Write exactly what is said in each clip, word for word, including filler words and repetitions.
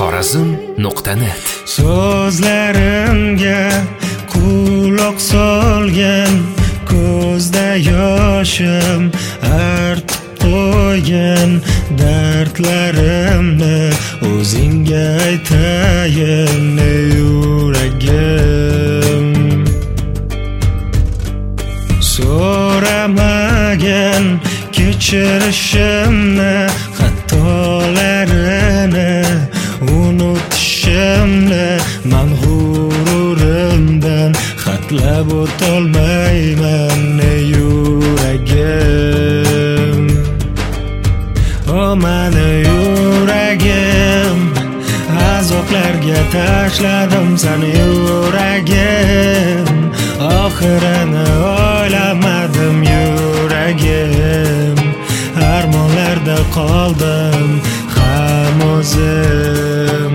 xorazm nuqta net. So'zlarimga quloq solgan, ko'zda yoshim artib qo'ygan, dardlarimni o'zingga aytayin yuragim. So'ramagan kechirishimni, xatolarini unutishimni, man g'ururimdan xatlab o'tolmayman yuragim. O mani yuragim, azoblarga tashladim seni yuragim. Oxirini o'ylamadim yuragim, armonlarda qoldim ham o'zim.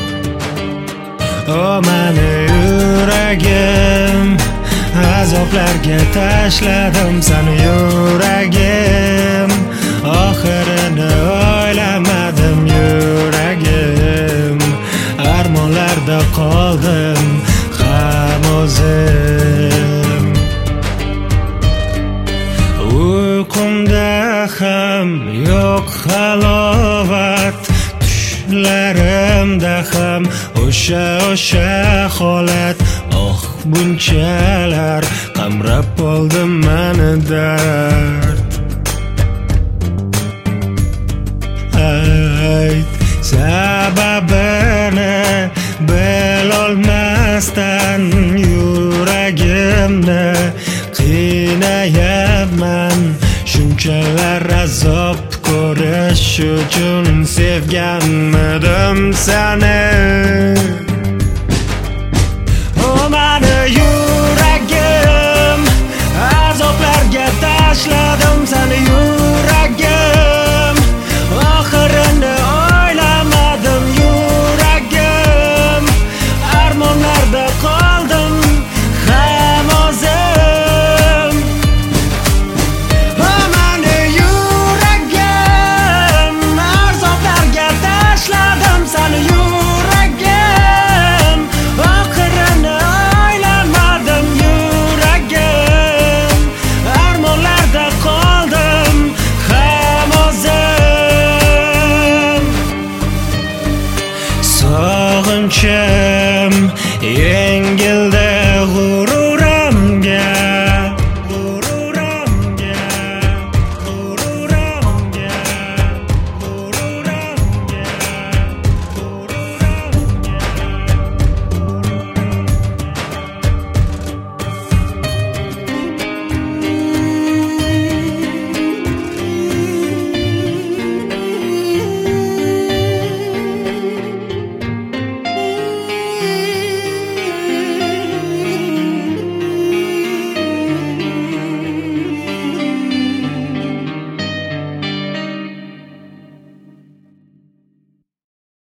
O mani yuragim, azoblarga tashladim seni yuragim. Oxirini o'ylamadim yuragim, armonlarda qoldim ham o'zim. Uyqumda ham yo'q halovat, tushlarimda ham o'sha o'sha holat. Oh, bunchalar qamrab oldi meni dard. Ayt sababini bilolmasdan yuragimni qiynayapman. Shunchalar azob ko'rish uchun sevganmidim seni. O mani yuragim, azoblarga tashladim seni yuragim.